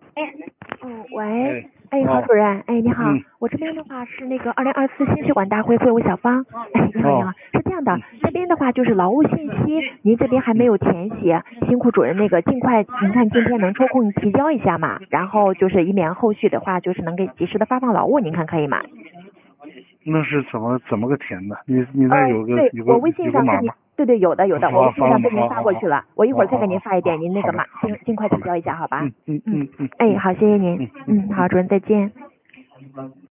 喂， 哎， 郝主任，你好， 嗯我这边的话是那个2024心血管大会会务小方，你好，你好，是这样的，这边的话就是劳务信息，您这边还没有填写，辛苦主任那个尽快，您看今天能抽空提交一下嘛，然后就是以免后续的话就是能给及时的发放劳务，您看可以吗？ 那是怎么个填的？你那对，我微信上给你， 有个码吗？ 对，有的，我微信上给您发过去了，我一会儿再给您发一遍，您那个码尽快提交一下，好吧？ 嗯。 好，谢谢您，好，主任再见。